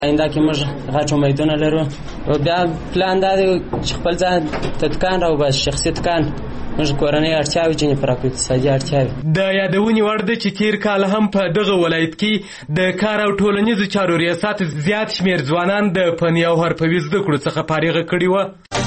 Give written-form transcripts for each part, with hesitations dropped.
آینده کې موږ غټ امیدونه لرو او بیا پلان دا دی چې خپل ځان ته دکان راوباسو، شخصي دکان، موږ کورنۍ اړتیاوې ځینې پوره کړو، اقتصادي اړتیاوې. د یادونې وړ ده چې تېر کال هم په دغه ولایت کې د کار او ټولنیزو چارو ریاست زیات شمېر ځوانان د فني او حرفوي زده کړو څخه فارغه کړي وه.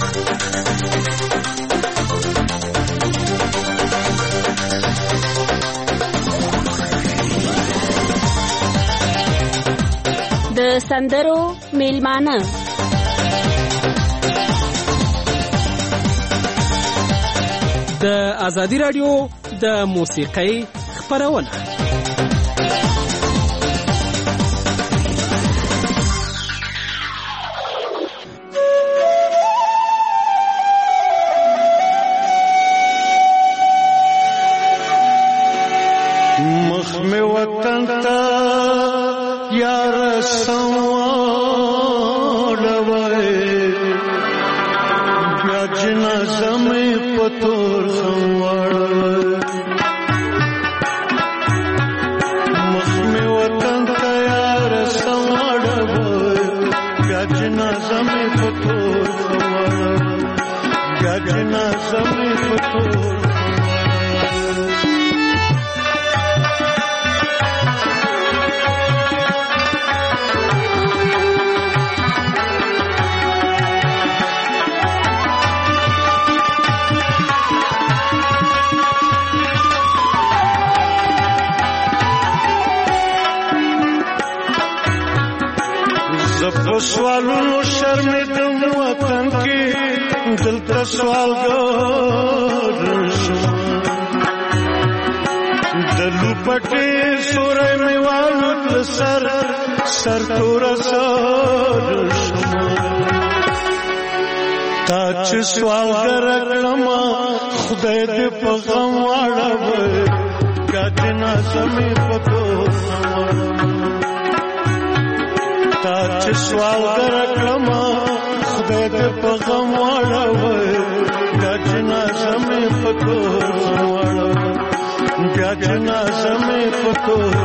د سندرو میلمانه د ازادي راډیو د موسیقۍ خپرونه. مخ می وطن تا یار سواړوي بیا جنازه مې پتور سواړوي، مخ می وطن تا یار سواړوي بیا جنازه مې پتور سواړوي، بیا جنازه مې پتور سوالونو شرمېدم وطن کې دلته سوالګر شوم، د لوپټې سوری مې والوت سر توره سر شوم، تا چې سوالګره کړمه خدای دې په غم واړوي بیا جنازه مې په تور تا چې سوالګر کړمه خدای دې په غم واړوي بیا جنازه مې په تور واړوي، بیا جنازه مې په تور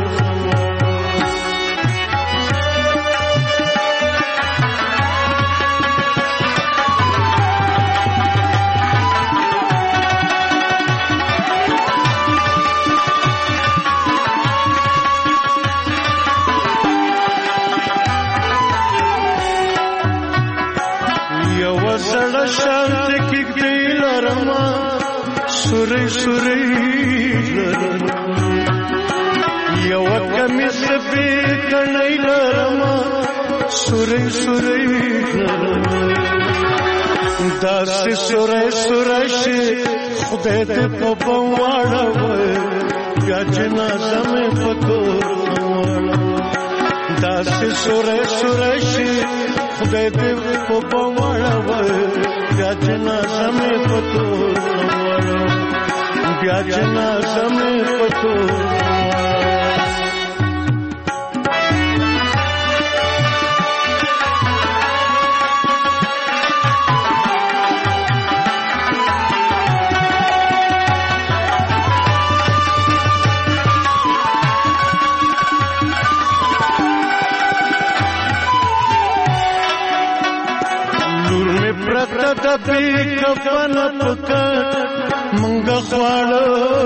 سړه شانت کې ګي لرما سوري سوري یو کمیس به کني لرما سوري سوري داس سوري سوري شي خدای دې په بواړوي بیا جنازه مې پتور داس سوري سوري شي خدای دې په بواړوي بیا جنازه مې پتور بیا جنازه مې پتور دبی کفن پکټ منګه خواړه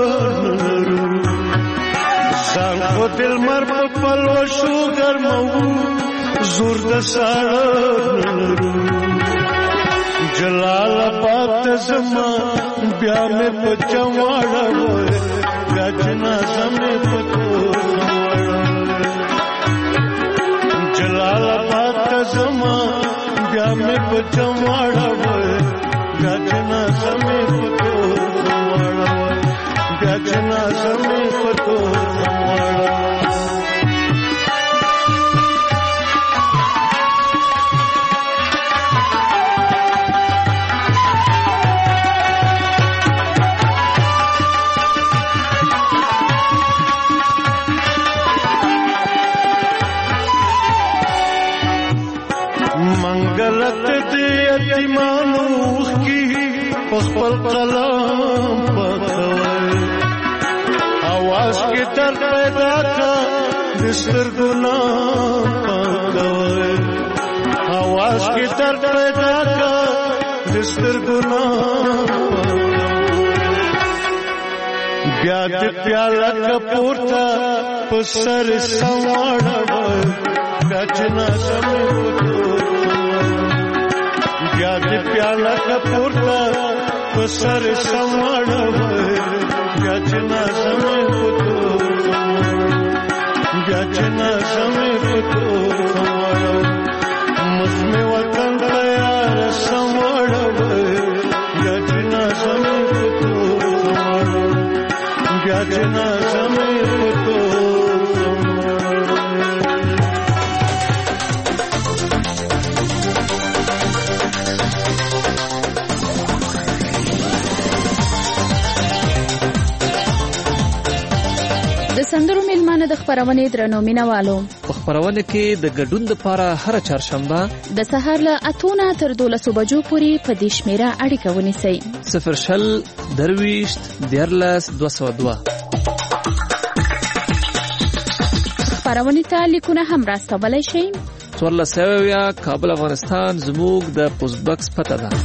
ځان خو دل مر په پلو شو ګرمو زور د ساړه جلال آباد زما بیا مې په چواړه بیا جنازه مې په تور جلال آباد زما بیا مې په چواړه بیا جنازه مې په تور بیا جنازه مې په تور منګلت دې یتیمانو کی خپل قلم پکوي आवाज کې درد پیدا کا دستر ګنا پکوي پستر ګناه بیا دې پیاله کپورتا پسر سماړه گچنا سمې پتور بیا دې پیاله کپورتا پسر سماړه گچنا سمې پتور گچنا سمې پتور مسمه وطن تیار سماړه گچنا سمې پتور گچنا سمې پتور د سندرو میلمانه د خبرونې درنو مینوالو په خبرونه کې د ګډون لپاره هر چهارشنبه د سهار له 8 تر 12 بجو پورې په دې شمیره اړیکه ونیسئ 0 درويشت دیرلس 202 خبرونې ته لیکونه هم راستولی شئ 14 کابل افغانستان زموږ د پوسټ باکس پته ده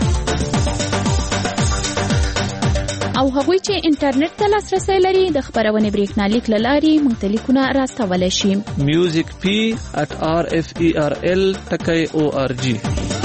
او هغوی چې انټرنیټ ته لاسرسی لري د خبرونې بریښنالیک له لارې موږ ته لیکونه راستولی شي musicp@rferl.org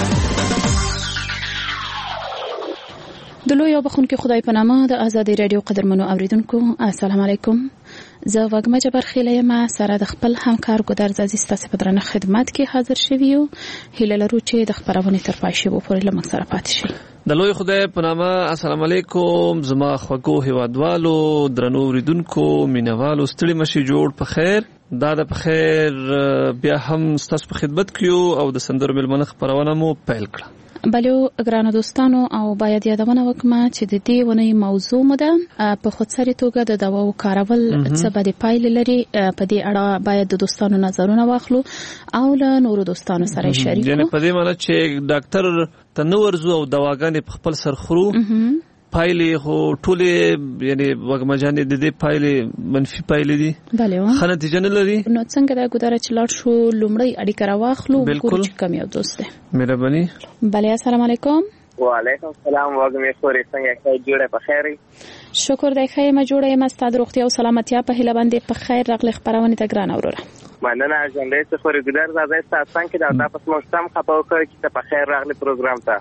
د لوی او بخونکي خدای په نامه د آزادۍ رادیو قدرمنو اوریدونکو السلام علیکم زه وګمه جبر خیله یم سره د خپل همکار ګودر عزیز تاسو په درنه خدمت کې حاضر شوی یو هیله لرو چې د خبرونې تر پای شی پورې لمن سره پاتې شي د لوی خدای په نامه السلام علیکم زما خوږو هیوادوالو درنو اوریدونکو مینوالو ستړي مشي جوړ په خیر دا د په خیر بیا هم ستاسو په خدمت کې او د سندرو ملمنه خبرونه مو پیل کړه بلو ګرانو دوستانو او باید یادونه وکړم چې د دې ونې موضوع مده په خودسری توګه د دواو کارول څه به د پایل لري په دې اړه باید د دوستانو نظرونه واخلو او له نورو دوستانو سره شریک یعنی په دې معنی چې ډاکټر تنورزو او دواګانې په خپل سر خورو پایلې هو ټولې یعنی وګمجانې د دې پایلې منفي پایلې دي بله خنه نتیجه نه لري نو څنګه دا ګودره چې لاړ شو لومړی اړیکه راواخلو ګورو چې کوم یو دوست دی مهرباني بله السلام علیکم وعلیکم السلام وګمې خورې څنګه ښه جوړه په خیر شکر دی ښه ما جوړه یم ستاسو روغتیا او سلامتیا په هیله باندې په خیر راغلی خبرونه ته ګران اوروره مننه ژوندۍ څه خورې ګودر زاده تاسو څنګه دا تاسو مو سم خپو کوي چې په خیر راغلی پروګرام ته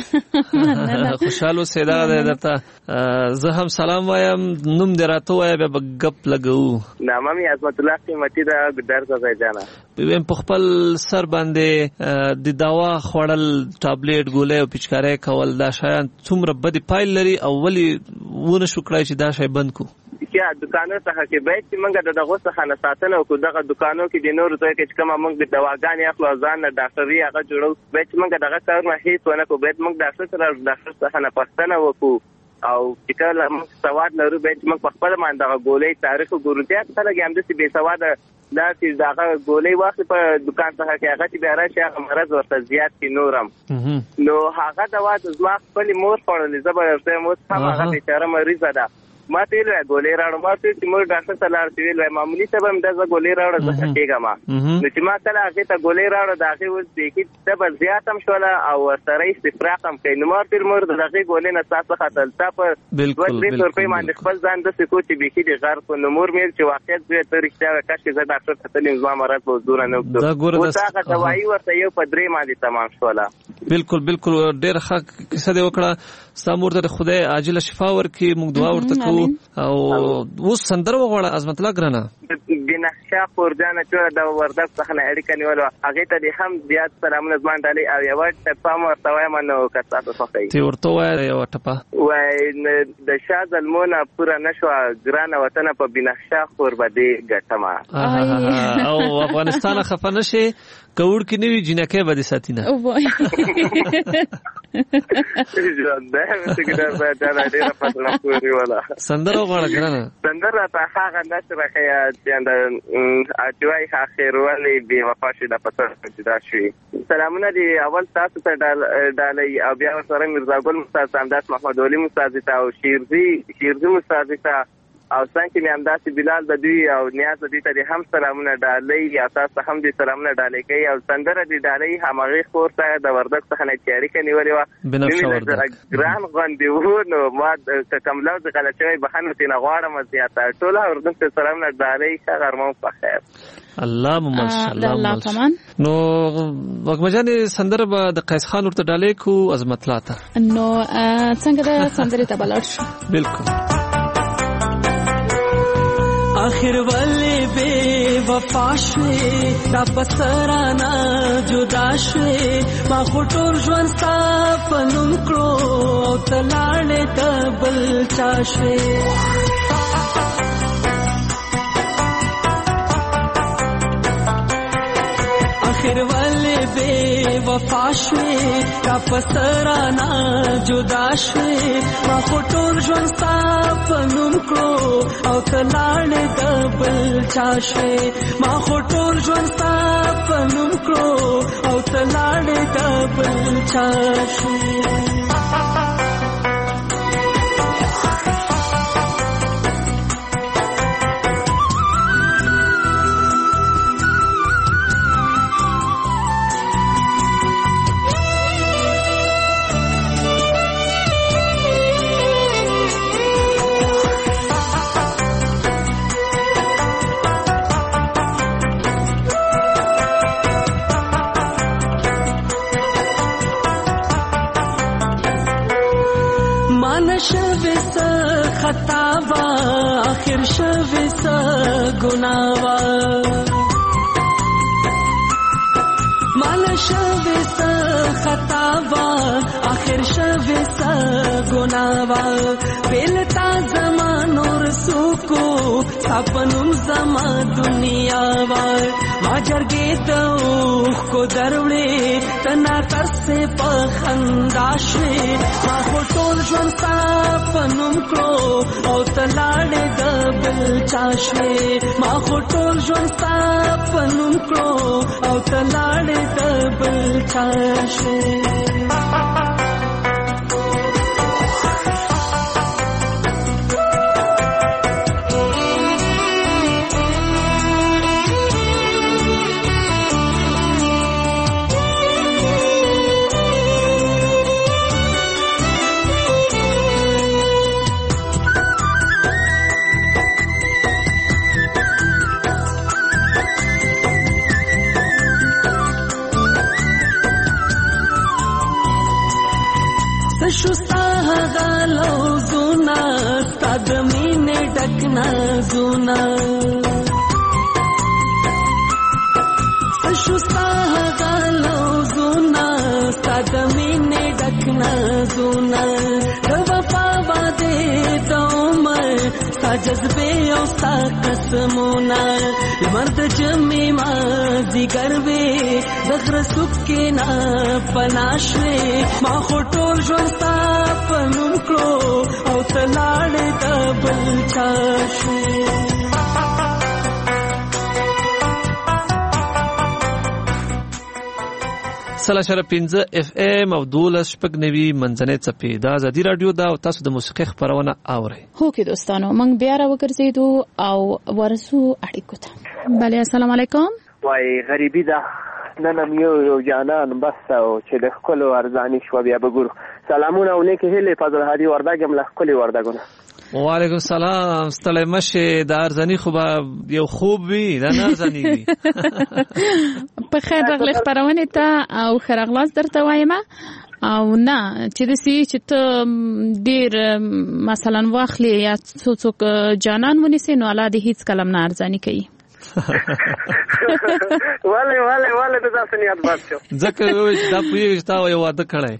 خوشاله سیدا درته زه هم سلام وایم نوم دراته وای به غپ لګو نامه می عظمت الله قیمتي دا ګودر زاده جانا په خپل سر باندې د دوا خوړل ټابلیټ ګولې او پچکارې کول دا شایان څومره بدی پایل لري او ولی ونه شو کړای چې دا شی بند کو چې دکانو ته کې به چې موږ دغه څه نه ساتنه او دغه دکانو کې د نور ځای کې کوم موږ د دواګانې اخلو ځان نه ډاکټري هغه جوړو به چې موږ دغه کار نه هیڅ ونه کو به موږ ډاکټر سره ډاکټر څخه نه پښتنه وکړو او چې کله موږ سواد لرو به موږ په خپل باندې دغه ګولې تاریخ ګورو ته خلک هم د بي سواد دا چې دغه ګولې واخلي په دکان څخه کې هغه چې بیا راشي هغه مرز ورته زیات کی نورم نو هغه دوا د زما خپل مور خورلې زبر ورته مو هغه بیچاره مریض ده ما ته ویل ګولې راړم ما ته چې مور ډاکټر ته لاړ شي ویل معمولی ته هم دغه ګولې راړم زه کېږه ما نو چې ما کله هغه ته ګولې راړم دا هغه ول دې کې تب زیات هم شول او سره استفراق هم کوي نو ما تر مور دغه ګولې نه تاسو خاطر تاسو بالکل 200 روپۍ باندې خپل ځان د سکو چې بيخي د غار کو نو مور مې چې واقعیت دې ته رښتیا وکړ چې زه ډاکټر ته تلم زما مراد په زور نه وکړ او دا دوايي ورته یو په درې باندې تمام شوله بالکل بالکل ډېر ښه کیسه دی وکړه سامور ته خدای عاجل شفا ورکړي موږ دعا ورته کوو او اوس سندره وغواړه عظمت الله ګرانه بنښه خورجان چې دا وردک څخه اړیکه نیولو هغه ته هم زیات سلامونه زمان دالي او یو ټپه ورته وایم نو کته تاسو ته تی ورته وای یو ټپه وای د شاز المونه پورا نشو ګرانه وطن په بنښه خور بده ګټما او افغانستان خفه نشي کوړ کې نیوی جنکه بده ساتینه او وای سندره وغواړه ګرانه سندره ته هغه نشره خیا اچوای اخر ولی بي وفا شي د پته چې دا شي سلامونه دی اول تاسو ته ډالۍ او بیا سره مرزا ګل استاد سامداس محمد علي استاد ته او شیرزي استاد ته او څنګه چې همداسې بلال د دوی او نیاز د دوی ته هم سلامونه ډالۍ یا تاسو هم دې سلامونه ډالۍ کوي او سندره دې ډالۍ همغه خور ته د وردګ څخه نه تیاری کوي ولې وا بنفشه وردګ ګران غوندې وو نو ما کوم لفظ غلط شوی بخښنه تینا غواړم زیاته ټول وردګ ته سلامونه ډالۍ ښه غرمه په خیر الله ماشاءالله الله پامان نو وګمجان سندره به د قیس خان ورته ډالۍ کو عظمت لاته نو څنګه د سندره ته بلل شو بالکل آخر والے بے وفا شوی دا پسرانا جدا شوی ما خطور جوان ستا پنم کرو او تلاړې د بل چا شوی آخر والے بے وفا شوی دا پسرانا جدا شوی ما خطور جوان ستا پنم کرو او تلاړې د بل چا شوی ما خطور جوان ستا پنم کرو او تلاړې د بل چا شوی خطاوا آخر شوی سا گناوا مال شوی سا خطاوا آخر شوی سا گناوا پیلتا زمانو رسوکو سپنم زما دنیا وار ما جرگی دوخ کو دروڑی تنا ترسے پخنداشوی ما خوٹول جون سپنم کرو او تلاڑی دبل چاشوی ما خوٹول جون سپنم کرو او تلاڑی دبل چاشوی شستا غالو زونا تدمین ڈکنا زونا شستا غالو زونا تدمین ڈکنا زونا وفا بادے دومر سا جذبے او سا قسمونا مرد جمی ما دیگر وے دغر سکے نا پناشوے ما خوٹول جون ستا پنم کرو او تلاڑے دبل چاشوے سلاشره 15 اف ام او 12 منځنۍ چپی دا ازادي رادیو دا او تاسو د موسیقي خبرونه اورئ هو کې دوستانو موږ بیا راوګرځیدو او ورسو اړیکو ته بله السلام علیکم وای غریبی ده نن یو جانان بس او چې د خپل ارزانی شو بیا بګورو سلامونه او نیک هله فضل هادي وردګ مل خپل وردګونه وعلیکم السلام ستړی مشه د ارزانی خو یو خوب وي دا نه ارزانی وي په خیر راغلی خبرونه ته او خیرغلاس درته وایم او نه چې د سی چې ته ډیر مثلا واخلې یا څوک جانان ونیسي نو الله دې هیڅ کلم نه ارزانی کوي والله د تاسو نیت بس شو ځکه دا پوهیږي تا یو واده کړی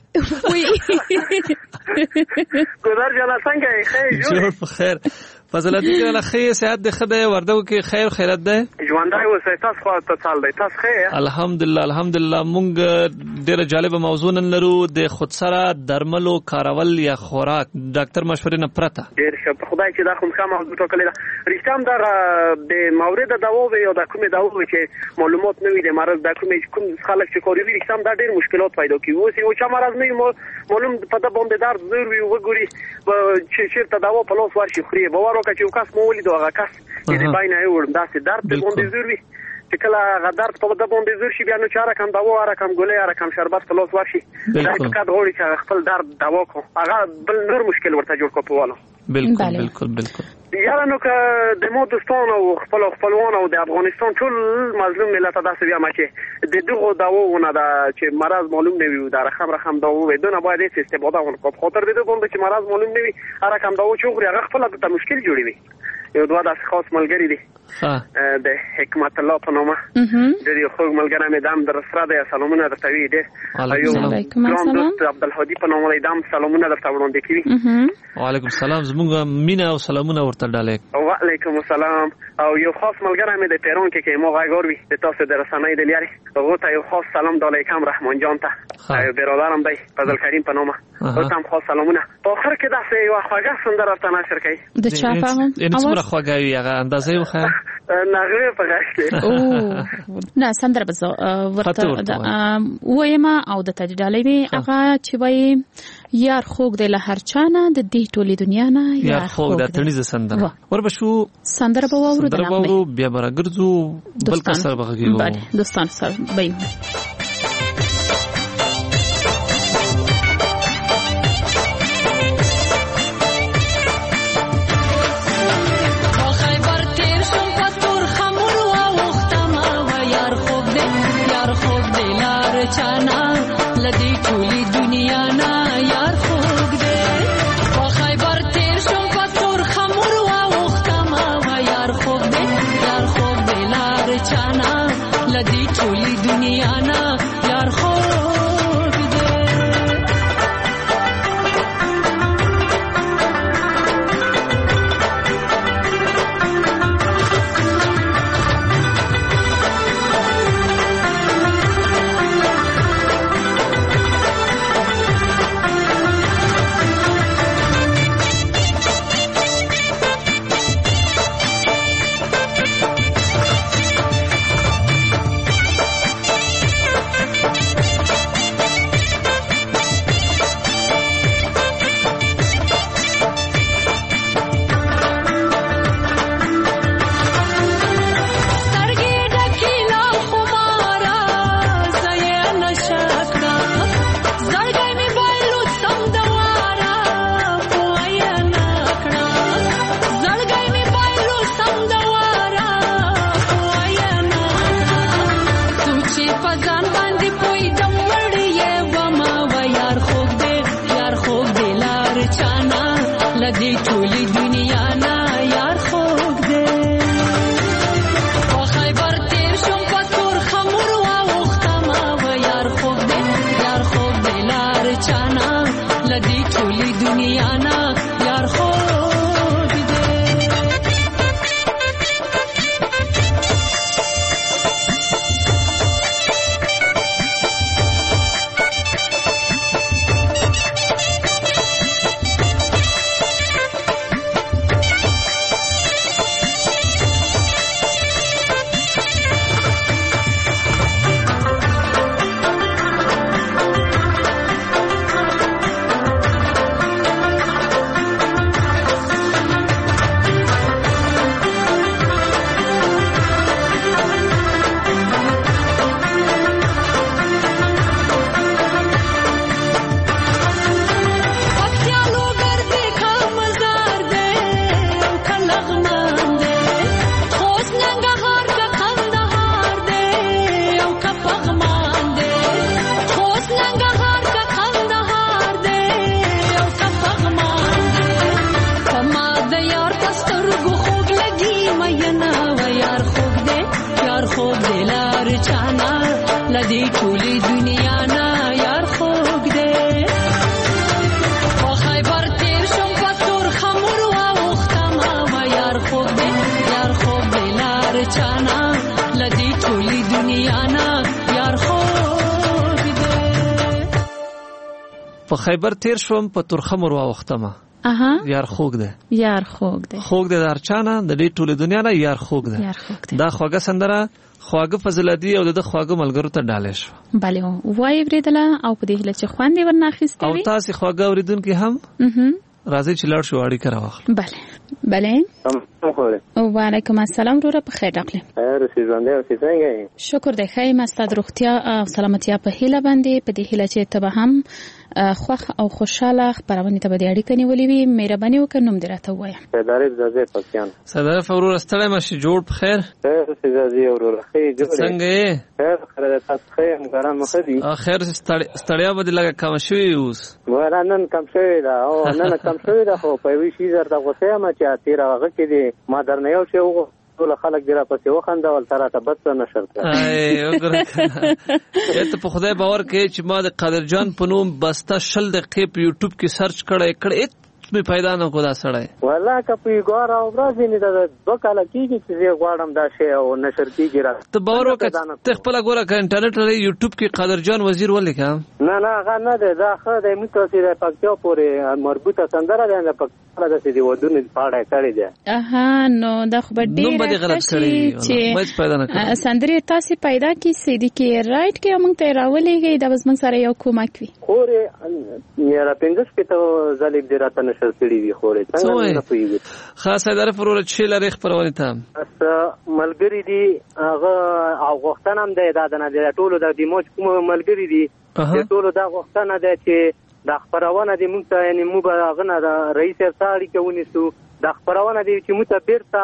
ګذر جنا څنګه خیر جوړ په خیر فضلاتي کله خیر صحت د خدای وردو کې خیر خیرت ده ژوندای اوسه تاسو خو ته چل دی تاسو خیر الحمدلله مونږ ډیره جالب موضوع نن لرو د خودسره درملو کارول یا خوراک ډاکټر مشورې نه پرته. ډیر ښه په خدای چې دا کوم ښه موضوع ټاکلې ده. رښتیا هم دا د مورد دوا وي او د کومې دوا وي چې معلومات نه وي د مرض د کوم خلک چې کوروي رښتیا هم دا ډیر مشکلات پیدا کوي. اوس یو چا مرض نه معلوم په د باندې درد زور وي وګوري چې چیرته دوا په لاس ورشي خوري باور وکړي چې یو کس مو ولید هغه کس دې باندې یو داسې درد په باندې زور وي چې کله غدار په د باندې زور شي بیا نو چاره کم دوا رقم ګولې رقم شربت په لاس ورشي دا فقط غوړي چې خپل درد دوا کو هغه بل نور مشکل ورته جوړ کو په والا. بالکل یاره نو که د مو دوستان او خپلوان او د افغانستان ټول مظلوم ملت داسې بیا ما چې د دغه دواونه دا چې مرض معلوم نه وي دا رقم دوا وي دونه باید هیڅ استفاده ونه کو خاطر دې باندې چې مرض معلوم نه وي رقم دوا چې غوړي هغه خپل د مشکل جوړوي. یو دوه داسې خاص ملګری دي د حکمت الله په نامه د یو خوږ ملګری مې دام در سره دی سلامونه درته وي دي یو ګران دوست عبدالهادي په نامه دام سلامونه درته وړاندې کوي. وعلیکم السلام زموږ مینا او سلامونه ورته ډالې. وعلیکم السلام او یو خاص ملګری مې د پیران کې مو غاګور وي د تاسو د رسنۍ د لارې هغه ته یو خاص سلام د علیکم رحمان جان ته او برادرم دی فضل کریم په نامه او تام خاص سلامونه. په اخر کې داسې یو خواږه سندره ورته نشر کوي د چا په څومره خواږه وي هغه اندازې وخه نغمه په غاښ کې نه سندره بس ورته وایما او د تجدالې هغه چې وای یار خوګ د لهر چانه د دې ټولې دنیا نه یار خوګ د تنیزه سندره وربشو سندره به وورو د نغمه بیا برګرځو بل کسر بغږیو بله دوستان سره باید چانا لدی ټولې دنیا نه یار خوږ دې په خیبر تیر شم په تور خمر واوختم یار خوږ دې لار چانا لدی ټولې دنیا نه یار خوږ چانا لدی ټولې دنیا نه یار خوږ دې په خیبر تیر شوم په تورخم واوختمه یار خوږ دی خوږ دی د ارچانه د دې ټولې دنیا نه یار خوږ دی دا خوږه سندره خواږه فضلادي او د خواږه ملګرو ته ډالې شو بله وای وریدله او په دې هله چې خوندې ورناخیستې او تاسو خواږه اوریدونکو هم راځي چې لاړ شو اړیکه راوخلو بله وعلیکم السلام وروره په خیر راغلی شکر دی ښه یم ستا د روغتیا او سلامتیا په هیله باندې په دې هیله چې ته به هم خوښ او خوشحاله خپرونې ته به دې اړیکه نیولې وي مهرباني وکړه نوم دې راته ووایه صدارف وروره ستړی مه شې جوړ په خیر څنګه یې خیر ستړیا به دې لږه کمه شوې اوس نن کم شوې ده خو په یوې شي درته غوسه یم چې تېره هغه کې دې ما درنه یو شی وغوښت ټول خلک دې راپسې وخندول ته راته بد څه نشر کړه ته په خدای باور کوې چې ما د قادر جان په نوم بسته 20 دقیقې په یوټیوب کې سرچ کړی مې پیدا نه کو دا سړی والله که په ګور او ورځې نه دا 2 کاله کېږي چې زه غواړم دا شی او نشر کېږي را ته باور وکړه ته خپل ګوره که انټرنیټ لري یوټیوب کې قادر جان وزیر ولیکه نه هغه نه ده دا خو د متوسي د پکتیا پورې مربوطه سندره ده د پکتیا د سې دی ودونه پاړه کړی ده نو دا خو ډېر غلط کړی چې سندره تاسو پیدا کی سیدی کې رائټ کې موږ ته راولېږي دا بس موږ سره یو کومک وي خورې یاره پنځه شپته ځلې دې راته نشر کړی وي خورې څنګه نه پوهیږي خاصه در فروره چې لري خبرونه ته ملګری دي هغه او غوښتنه هم ده دا نه د ټولو د دیموج کوم ملګری دي د ټولو دا غوښتنه ده چې د خبرونه دي موږ ته یعنی موږ هغه نه رئیس ساري کوونی سو د خبرونه دي چې موږ ته بیرته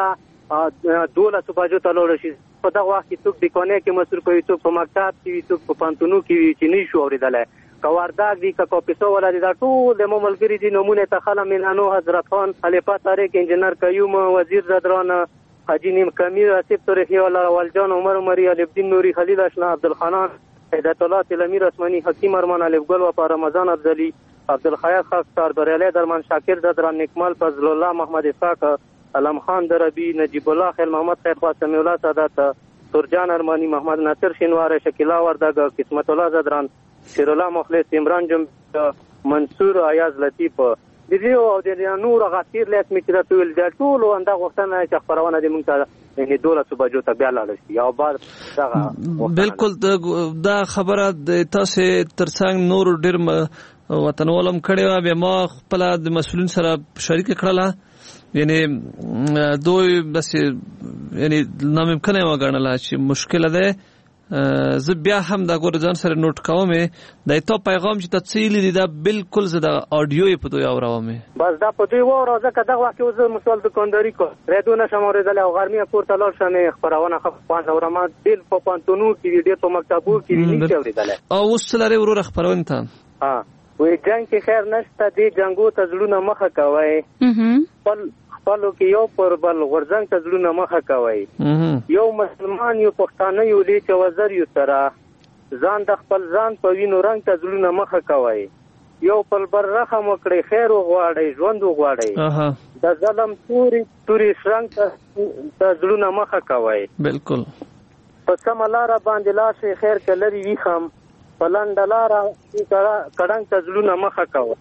12 بجو ته لاړ شي په دا وخت کې څوک د کونه کې مسور کوي څوک په مکتب کې څوک په پانتونو کې چې نه شو اوریدل کوارداګ دي کا پیسو ولا دي دا ټول د ملګری دي نمونه ته خلا منانو حضرت خان خلیفہ طارق انجنیر قیوم وزیر زدران حاجی نیم کمیر اسیب تاریخی والا والجان عمر عمری علي الدین نوری خلیل اشنا عبدالخنان هدایت الله تلمیر اسمانی حکیم ارمان الف گل و په رمضان افضلی عبدالخیاط خاکسار بریالی درمان شاکر زدران نکمال فضل الله محمد اسحاق علم خان دربی نجیب الله خیل محمد خیر خواست سمیع الله سادات ترجان ارمانی محمد ناصر شینوار شکیلا وردگ قسمت الله زدران شیر الله مخلص عمران جم منصور ایاز لطیف دیو او د نور غتیر لیک می کړه ټول د ټول انده غوښتنه چې خبرونه دې مونږ ته یعنی 12 بجو ته بیا لاړ شي او بعد بالکل دا خبره تاسو ترڅنګ نور ډیر وطنوالم کړي و به ما خپل د مسولین سره شریک کړله یعنی دوی بس یعنی ناممکنه وګڼله چې مشکل ده زه بیا هم دا ګورځان سره نوٹ کوم دا ته پیغام چې تفصیل دي دا بالکل زدا اډیو په دوی اوروم بس دا په دوی وره ځکه دا وخت یو زه مسول دکانداري کو ردونه شموریدل او غرمه پورته لاړ شمه خبرونه خپل اورما دل په پانتونو کې ډېر په مکتبو کې نه اوریدل او وسلره ورور خبرونه ته وې جنگ کې خیر نشته دی جنگو ته ځلونه مخه کوي خپلو کې یو پر بل غورځنګ ته ځلونه مخه کوي یو مسلمان یو پښتانه یو لې چې وزر یو سره ځان د خپل ځان په وینو رنگ ته ځلونه مخه کوي یو پل بر رحم وکړي خیر وغواړي ژوند وغواړي د ظلم توري شرنګ ته ځلونه مخه کوي بالکل په سم لاره باندې لاشه خیر کلري وی خام پلند لاره کډنګ ته ځلونه مخه کوي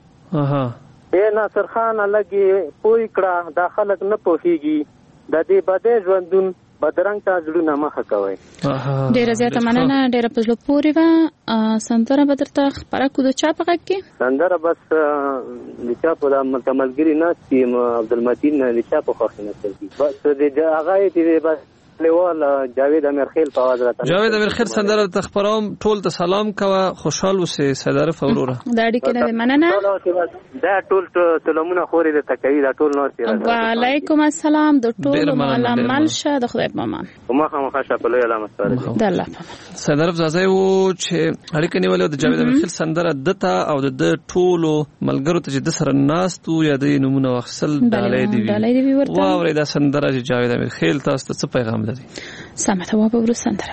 ناصر خان لګي پوي کړه دا خلک نه پوهیږي د دې بده ژوندون بدرنګ ته ځلونه مخه کوي ډیره زیاته مننه ډیره په زړه پورې و سندره بدرته خبره کو د چا په غږ کې سندره بس د چا په ملګری نه سیم عبدالمتین د چا په خوښ نه کوي بس د هغه دې بس لیوال جاوید امیرخیل په आवाज راته جاوید امیرخیل سندره تخبرام ټول ته سلام کوه خوشحال اوسې صدر فوروره دا اړیکه نه مننه دا ټول سلامونه خوري د تکوي دا ټول نور وعلیکم السلام د ټول ملامل شه د خدای په امان ما خامخا په لوی علامه ستاره د الله صدر زازای و چې اړیکه نیولې د جاوید امیرخیل سندره دته او د ټولو ملګرو ته چې د سره ناستو یا د نمونه وخصل دالې دی واوري دا سندره چې جاوید امیرخیل تاسو ته پیغام سمعت وابا برو سندره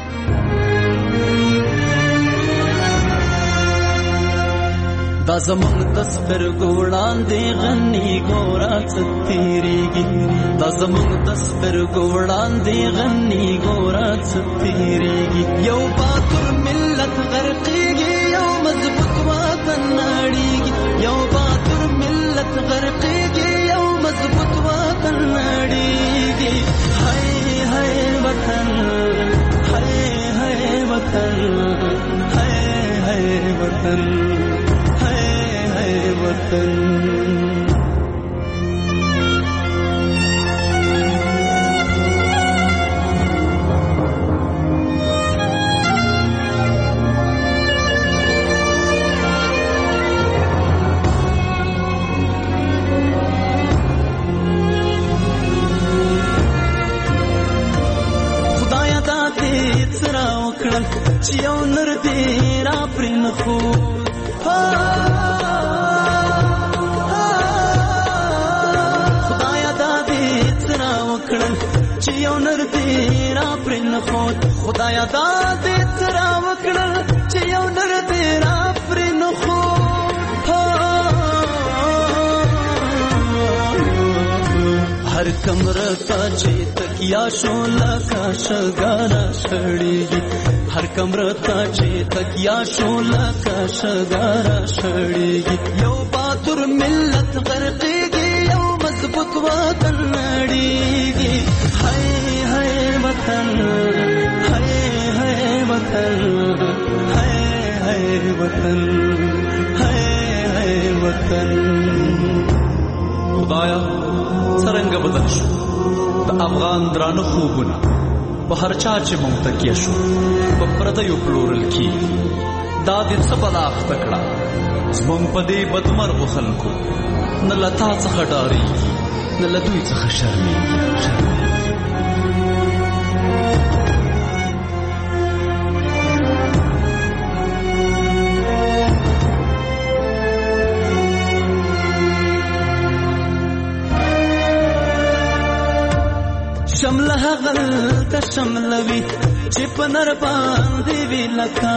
دا زمان تصبر ګوړان دی غنی ګورا ستیریږي دا زمان تصبر ګوړان دی غنی ګورا ستیریږي یو باطل ملت غرقيږي یو مضبوط وطن نړۍ وطن ہے وطن چې یو نر دې را پرې نه خو خدایا دا دې څه را وکړل چې یو نر دې را پرې نه خو خدایا دا دې څه را وکړل چې یو نر دې را پرې نه خو हर कमरा का चेत किया शोला का शगारा शड़ेगी हर कमरा का चेत किया शोला का शगारा शड़ेगी यो बहादुर मिल्लत गरकेगी यो मजबूत वतन लड़ेगी हाय हाय वतन हाय हाय वतन हाय हाय वतन हाय हाय वतन खुदाया څرنګه بدل شو د افغان درانه خوبونه په هر چا چې مونږ تکیه شو په پردیو پلورل کېږي دا دې څه بلا اخته کړه زمونږ په دې بدمرغو خلکو نه له تا څخه ډارېږي نه له دوی څخه شرمېږي شمله غل ته شملوي چې په نر باندې وی لکا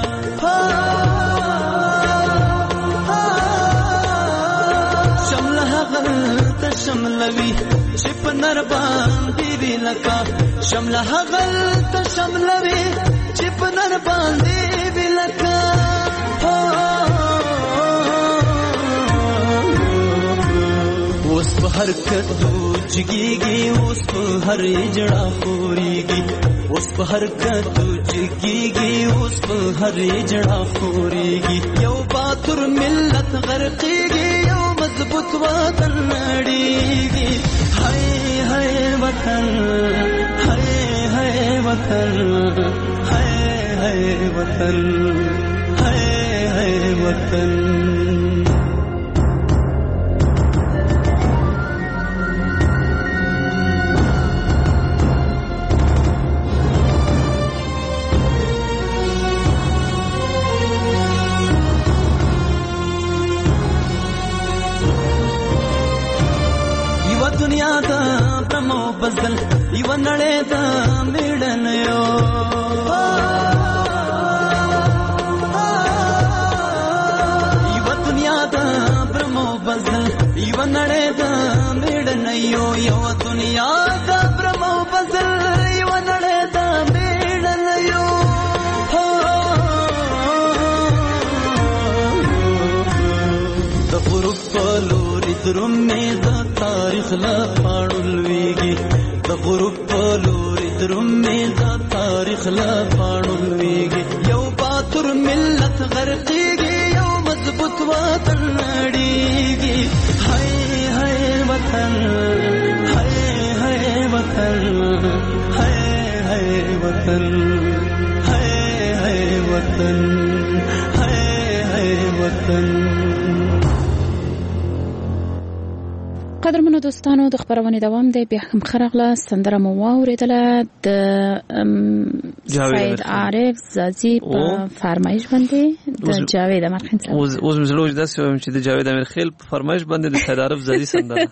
شمله غل ته شملوي چې په نر باندې وی لکا شمله غل ته شملوي چې په نر باندې وی لکا اوس په حرکت جگیږي اوس په هر اجړه خوريږي اوس په حرکت جگیږي اوس په هر اجړه خوريږي یو باتور ملت غرقيږي یو مضبوط وطن نړيږي هاي هاي وطن هاي هاي وطن هاي هاي وطن هاي هاي وطن دنیا دا برمو بزل یو نړۍ دا میړن یو یو دنیا دا برمو بزل یو نړۍ دا میړن یو یو دنیا دا برمو بزل یو نړۍ دا میړن یو د غروب په لوري درومې د تاریخ لا پاړولويږي د غروب په لوري درومې د تاریخ لا پاړولويږي یو باتور ملت غرقيږي یو مضبوط وطن نړيږي هاي هاي وطن هاي هاي وطن هاي هاي وطن هاي هاي وطن هاي هاي وطن قدرمنو دوستانو د خبرونه دوام دی بیا هم خرغله سندره مو واوریدله د سید عارف زازی په فرمایش باندې د جاوید امرخیل اوس مزلوج داسې وایم چې د جاوید امرخیل په فرمایش باندې د سید عارف زازی سندره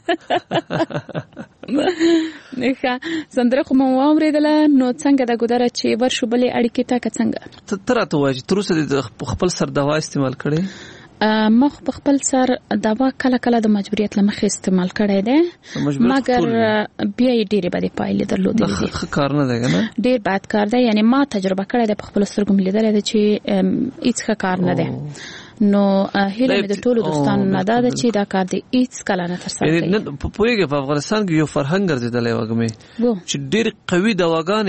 نه سندره خو مو واوریدله نو څنګه د ګودره چې ورشو بلې اړیکې تا که څنګه تراته وایي تر اوسه د خپل سر دوا استعمال کړي مخ په خپل سر دوا کله کله د مجبوریت لمخې استعمال کړی دی مګر بیا یې ډېرې بدې پایلې درلودې دي ښه کار نه دی کنه ډېر بد کار دی یعنی ما تجربه کړې ده په خپل سترګو مې لیدلې ده چې هیڅ ښه کار نه دی نو هیله مې د ټولو دوستانو نه ده چې دا کار دی هیڅ کله نه ترسره کوي په پوهېږې په افغانستان کې یو فرهنګ ګرځېدلی وږمې چې ډېر قوي دواګانې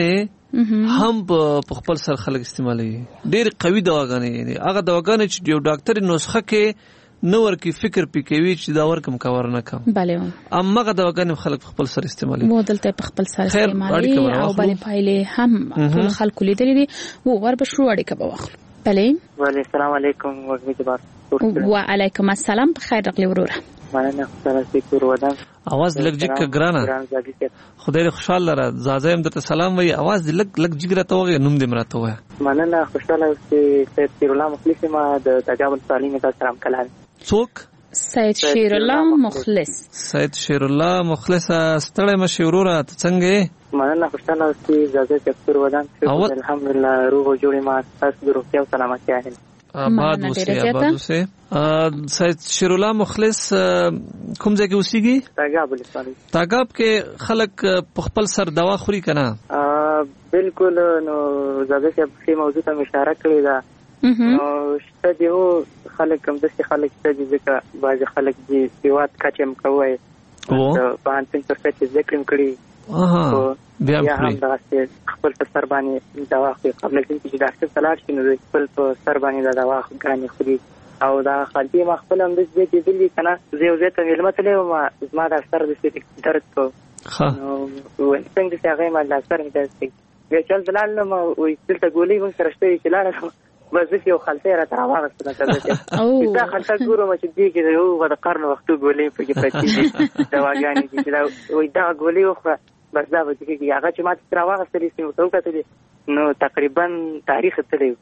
هم په خپل سر خلک استعمالوي. ډېر قوي دواګانې، یعنی هغه دواګانې چې یو ډاکټر نسخه کې نور کې فکر پکوي چې دا ورکم کور نه کم. بله امغه دواګانې خلک خپل سر استعمالوي. مو دلته په خپل سر استعمالوي او بل پایلې هم ټول خلکو لیدلې دي. ور به شروع اړیکه به واخلو. بله وعلیکم السلام علیکم ورحمت وعلیکم السلام. بخیر راغلی وروره. مننه. خدای کور ودان आवाज لګ جګ ګرانه. خدای دې خوشاله را. زازم درته سلام وای. आवाज لګ لګ جګ راته وای. نوم دې مراته وای. مننه. خوشاله اوسې. سید شیر الله مخلص ما د تجاوز تعلیم ته سلام کلام. څوک؟ سید شیر الله مخلص. سید شیر الله مخلص ستړی مشي وروره. ته څنګه؟ مننه. خوشاله اوسې. زازه کور ودان. الحمدلله روح او جوړې ما تاسو د روغتیا او سلامتیا هیله. آباد اوسه. سید شیر الله مخلص کوم ځای کې اوسېږي؟ تاګاب ولسوالۍ. تاګاب کې خلک په خپل سر دوا خوري کنه؟ بالکل. نو زاده چې په موضوع ته اشاره کړې ده. نو شته دی خلک کوم داسې خلک چې ځکه بعض خلک دي سیوات کچم کوي او په انتن پر څه ذکر کړی. بیا هم دا خپل په سر باندې دوا خوري. قبل کې چې ډاکټر صلاح شي نو خپل په سر باندې دا دوا غانې خوري او دا خالتي ما خپل هم د دې کې دلی کنه. زه یو ځای ته ویلم ته ما دا سر د ستې درد کو. نو څنګه چې هغه ما لا سر مې درد بیا چل دلال نو وې دلته ګولې مون سره شته چې لاله بس یو خالتي را تر واغسته کړه. دا خالتي ګورم چې دې کې یو د قرن وختو ګولې په کې پاتې دي دواګانې چې دا وې دا ګولې خو بس دا به چې هغه چې ما تر واغستې سیمه ته وکړه نو تقریبا تاریخ تللی.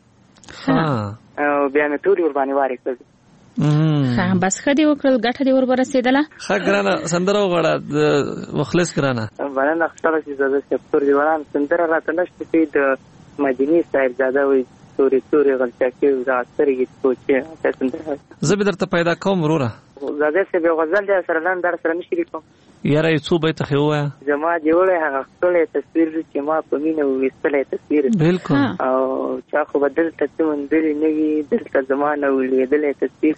او بیا مې ټول ور باندې واره کړ. بس خدي وکړل ګټه دی ور برسېدله. ښه ګرانه سندره وغواړه مخلص ګرانه. باندې خپل چې زده سپور دی وران سندره راته نشته چې د مدینی صاحب زاده وي توري غلطه کې دا سرګي پوهه تاسو سندره زه به درته پیدا کوم وروره. زاده سه به غزل دې سره لاندې در سره نشي کوم. یاره یو څو بیت خو زما جوړه هغه خپل تصویر چې ما په مینه وستلې تصویر. بالکل. او چا خو بدل ته مندري نوي دلته زمانه ولیدلې تصویر.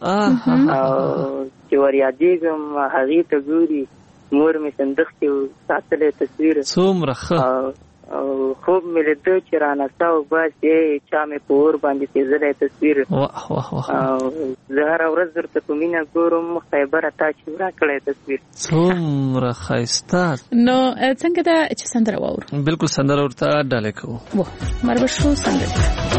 او چې ور یادېږم هغه ته ګوري مور می صندوق کې ساتلې تصویر. څومره ښه او خوب مې لیدو چې رانه ساو بس یې چا مې په اور باندې تیزلې تصویر. واه واه واه. او زه هر ورځ درته په مینه ګورم خیبره تا چې ورا کړې تصویر. څومره ښایسته. نو څنګه دا چې سندره واورو؟ بالکل سندره ورته ډالې کوو. واه مربه شو سندره.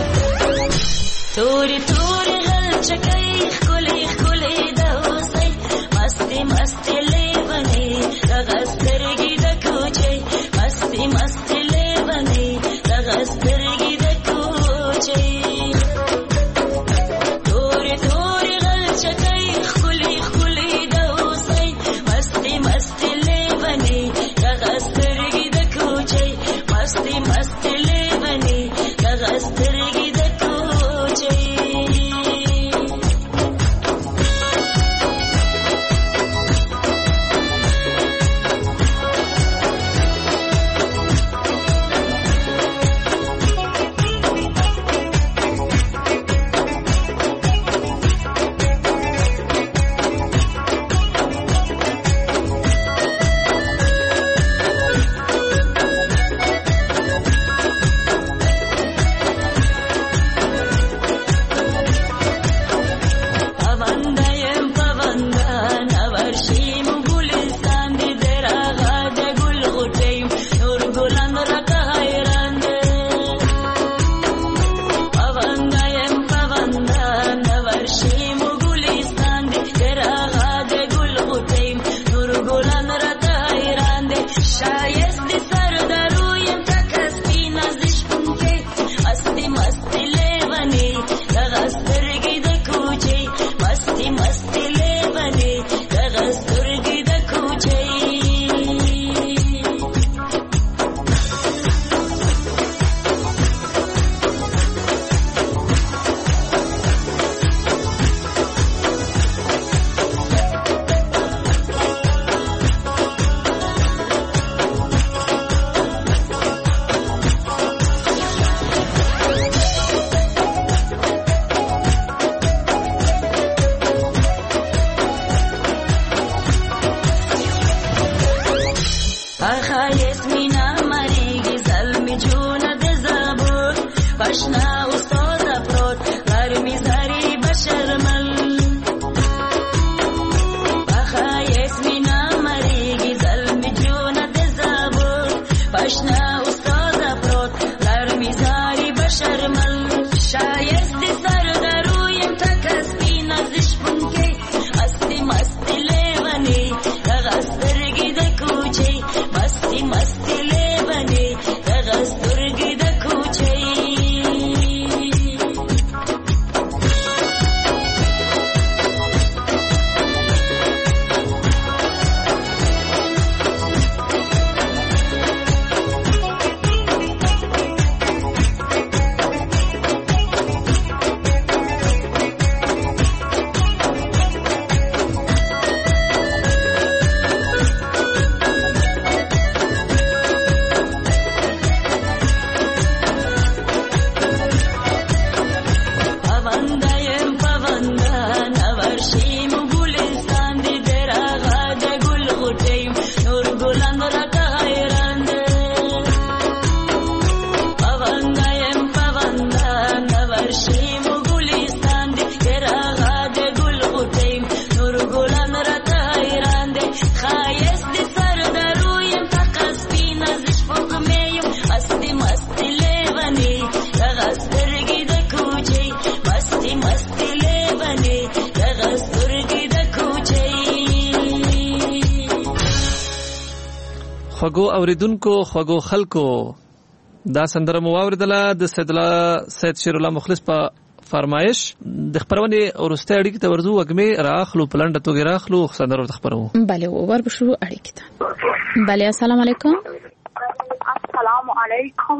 توري توري غلچکای خولي خولي د اوسې مستي مستي لیونی غسترګي د کوچي مستي مستي لیونی غسترګي د کوچي. توري توري غلچکای خولي خولي د اوسې مستي مستي لیونی غسترګي د کوچي مستي مستي لیونی غسترګي د کوچي. خوږو اوریدونکو خوږو خلکو دا سندره مو واوریدله د سید شیر الله مخلص په فرمایش د خبرونه ورسته اړیکې ته ورځو وګمه راخلو پلانډه توګه راخلو سندره ته خبرو بله ور به شروع اړیکې ته بله السلام علیکم السلام علیکم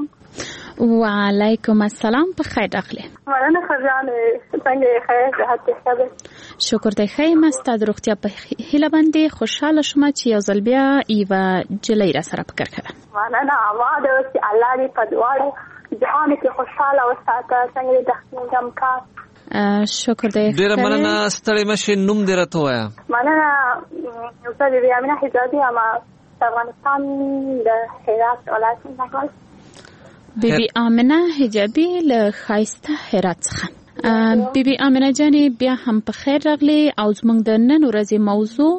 وعلیکم السلام په خیر راغلی مننه خزان څنګه خیر صحت ښه شکر دی خیر مست د روغتیا په هیله باندې خوشاله شوم چې یو ځل بیا ایوه جلی را سره فکر کړم مننه اواده چې الله دې په دواړو جهان کې خوشاله وساته څنګه د خپل کار شکر دی ډیر مننه ستړي مشه نوم دې راته وایا مننه استاد بیا امینه حجازي اما افغانستان د هرات ولایت څخه بیبي آمنه حجابي له خایسته هرات څخه بیبي آمنه جانې بیا هم په خیر راغلی او زموږ د نن ورځې موضوع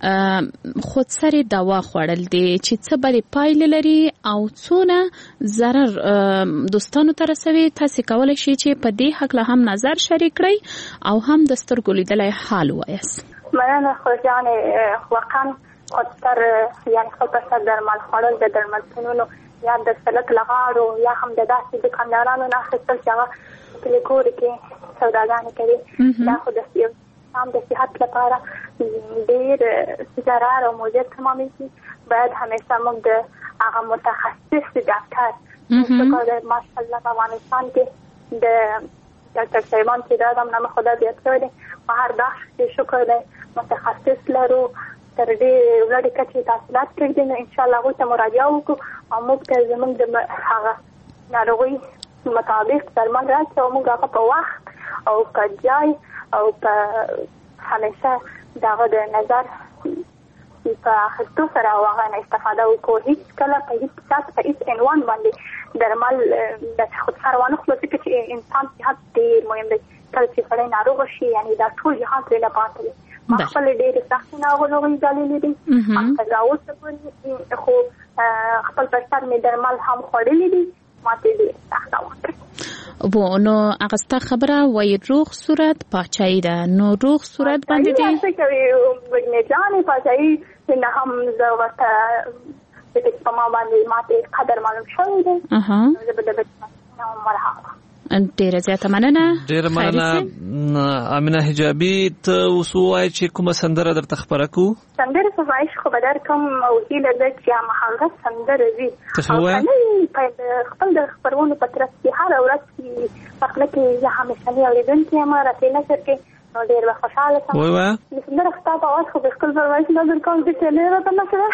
خودسري دوا خوړل دي چې څه بلې پایلې لري او څونه ضرر دوستانو ته رسوي تاسې کولی شئ چې په دې هکله هم نظر شریک کړئ او هم د سترګو لیدلی حال ووایاست مننه خو جانې واقعا خودسر یعنې خپل پر سر درمل خوړل د درملتونونو یا د سلک لغاړو یا هم د داسې دکاندارانو نه اخیستل چې هغه په کور کې سوداګانې کوي دا خو د هم د صحت لپاره ډېر ضرر او مضر تمامېږي باید همیشه موږ د هغه متخصص ډاکټر ماشاءالله په افغانستان کې د ډاکټر صاحبان چې دا هم نامه خدا زیات کړی دی په هر بخش کې شکر دی متخصص لرو تر دې وړاندې کچې تحصیلات کړي دي نو انشاءالله هغوی ته مراجعه وکړو او موږ ته زموږ د هغه ناروغۍ مطابق درمل راکړي او موږ هغه په وخت او په ځای او په همیشه د هغه د نظر په اخیستو سره او هغه نه استفاده وکړو هېڅ کله په هېڅ چاته په هېڅ عنوان باندې درمل داسې خودسر وانخلو ځکه چې انسان صحت ډېر مهم دی کله چې سړی ناروغه شي یعنې دا ټول جهان ترې نه پاتې دی ما خپل ډېرې سختې ناروغۍ ګاللې دي تر اوسه پورې خو خپل پر سر مې درمل هم خوړلي دي ما ته ډېر سخته وکړه نو هغه ستا خبره وایي روغ صورت پاچایي ده نو روغ صورت باندې دی څه کوي وګنې جانې پاچایي نه هم زه ورته په ما باندې ماته قدر معلوم شوی دی زه به د بچیانو مرحبا ډیره زیاته مننه ډیره مننه امینه حجابي ته اوس ووایې چې کومه سندره درته خپره کړو سندره فرمایش خو به درکړم او هیله ده چې هماغه سندره وي او خپل د خپرونو په ترڅ کې هره ورځ کې پخله کې زه همیشني اورېدونکې یم راتې نشر کې نو ډېر به خوشحاله شم وایه سندره ستا په اواز خو به خپل فرمایش نه درکوم چې ډېر راته نه کړه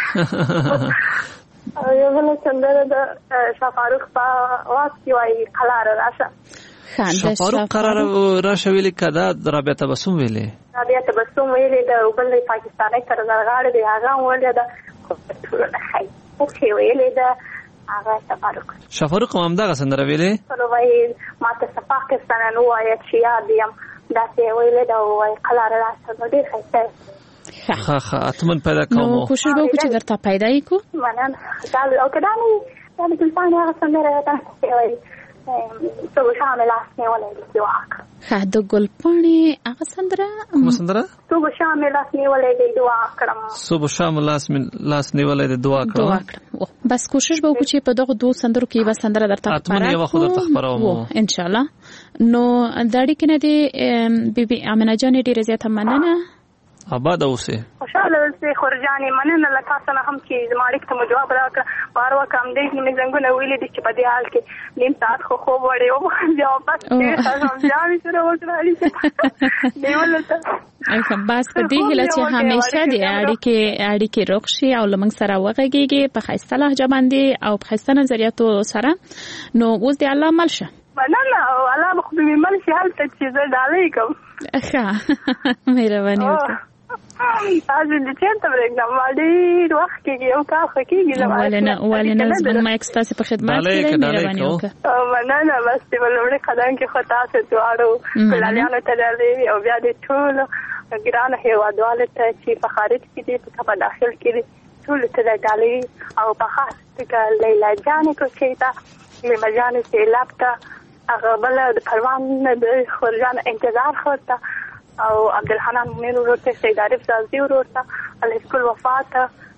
یو بله سندره د شاه فاروق په اواز کې وایي قلاره راشه شاه فاروق قراره راشه ویلې که دا رابعه تبسم ویلې رابعه تبسم ویلې د بل پاکستاني سرزرغاړی دی هغه هم ویلې ده خو ټولو نه ښایي چې ویلې ده هغه شاه فاروق هم همدغه سندره ویلې وایي ما ته څه پاکستان ووایه چې یاد یم داسې ویلې ده وایي قلاره راشه نو ډېر ښایسته ښه اتمن پیدا کوم نو کوشش به وکړو چې درته پیدا یې کړو مننه او که دا نه وي دا د ګلپاڼې هغه سندره ده وایي صبح شام لاس نیولی دی دعا کړه ښه د ګلپاڼې هغه سندره کومه سندره صبح شام لاس نیولی دی دعا کړم صبح شام لاس نیولی دی دعا کړم بس کوشش به وکړو چې په دغه دوه سندرو کې یوه سندره درته اتمن یوه خو درته خپروم انشاءالله نو د اړیکې نه دی بیبي امینه جانې ډېره زیاته مننه آباد اوسه خوشاله اوسه خورجانې مننه له تاسو نه هم چې زما اړیکې ته مو جواب راکړه بار وخت همدې مې زنګونه ویلي دي چې په دې حال کې نیم ساعت خو خوب وړی وم بیا واپس بیا مې سره وکړه اړیکې نیولې ته بس په دې هیله چې همیشه د اړیکې روغ شي او له موږ سره وغږیږي په ښایسته لهجه باندې او په ښایسته نظریاتو سره نو اوس د الله مل شه مننه او الله به خو به مې مل شي هلته چې زه ډالۍ کوم ښه مهرباني وکړه تاسو دې چېرته پرېږدم ما ډېر وخت کېږي یو کال ښه کېږي ولې نه زموږ مایک ستاسې په خدمت کې دی مهرباني وکړه مننه بس د په لومړي قدم کې خو تاسو دواړو ګلالیانو ته ډالۍ او بیا د ټولو ګرانو هېوادوالو ته چې په خارج کې دي په داخل کې دي ټولو ته ډالۍ او په خاص توګه لیلا جانې کوچۍ ته لیلا جانې سیلاب ته هغه بله د پروان د خورجان انتظار خور ته او عبدالحنان منیر ورور ته سید عارف زازي ورور ته الهسکول وفا ته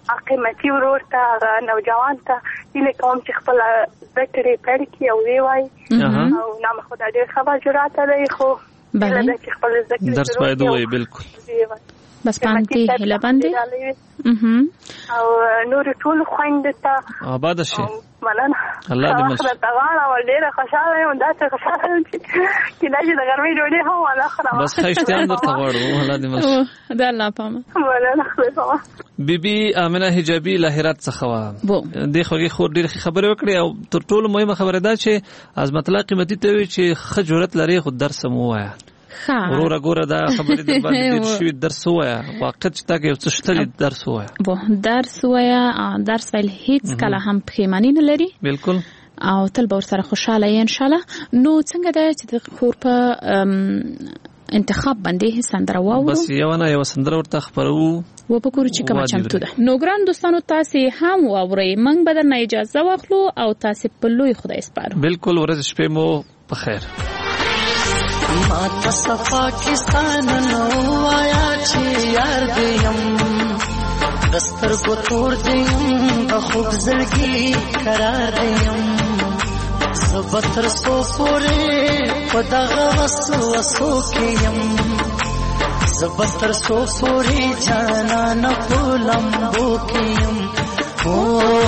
قیمتي ورور ته هغه نوجوان ته هیله کوم چې خپل زده کړې پیل کړي او ویې وایي او نام خدا ډېر ښه باجراته دی خو هیله ده چې خپل زده کړې درس باید ووایي بالکل بس باندې هیله باندې او نور ټول خويندې ته آباد شي مننه الله دې مل تغاړه ول ډېر خوشاله یم دا څه خوشاله یم چې دا چې د ګرمۍ ډوډۍ هم ولا خراب بس خیشتیان درته غواړو الله دې مل دا الله پامه مننه خو بیبي آمنه حجابي لاهرات څخه وا د خوږی خور ډېر خبرې وکړې او تر ټولو مهمه خبره ده چې عظمت الله قیمتي ته وی چې خجورت لري خو درس مو وایا ورور ګوره دا خبرې د باندې ډېر شوی درس وایا واقعیت چې تاګه یو څه شتري درس وایا درس وایا درس ویل هیڅ کله هم پښیمانی نه لري بالکل او تل به سره خوشاله یې ان شاء الله نو څنګه ده چې د خور په انتخاب باندې سندره واورو بس یو سندره ورته خبرو و په کور چې کوم چمتو ده نو ګران دوستانو تاسو هم واورئ موږ به درنه اجازه واخلو او تاسو په لوی خدای سپارو بالکل ورځ شپه مو په خیر ما ته پاکستان نو آیا چې یار دیم دستر کو تور دیم د خوب زړګي قرار دیم زبتر سو پورې په دغه وسو کېم زبتر سو پورې جانا نه کولم بوکیم او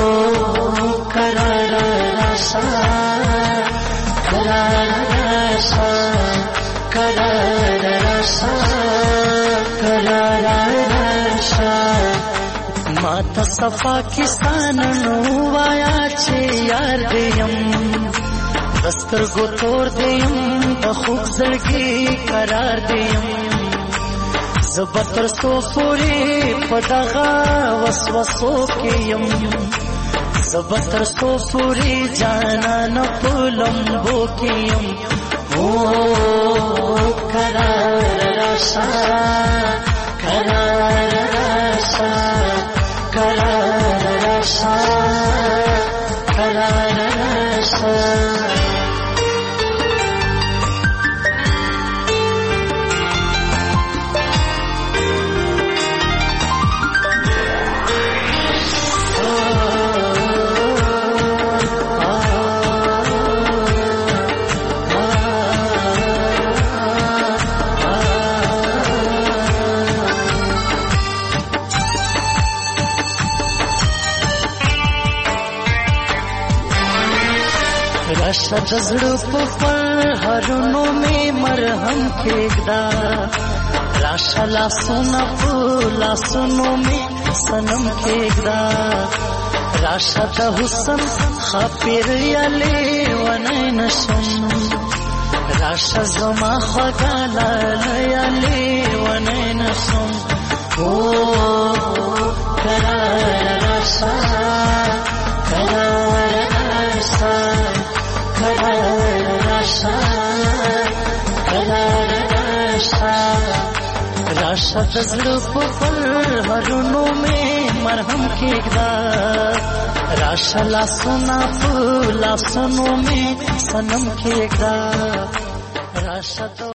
قرار راشا قرار راشا قرار راشا قرار راشا ما ته پاکستان نو آیا چې یار دیم دستر کو تور دیم د خوب زړګي قرار دیم زبتر سو پوری په دغه وسوسو کې يم زبتر سو پوری جانا نه کولم بو کې يم او قرار راشا قرار راشا قرار راشا قرار راشا राशा जजड़ो पर हरुनो में मरहम खेगदा राशा लासुना फूला सुनो में सनम खेगदा राशा द हुसन खापिर याले वनय नशम राशा जमा खगाला याले वनय नशम ओ करार राशा करार राशा قرار راشا قرار راشا راشا دزړو په هرونو می مرهم کېږدا راشا لاسونو می سنم کېږدا راشا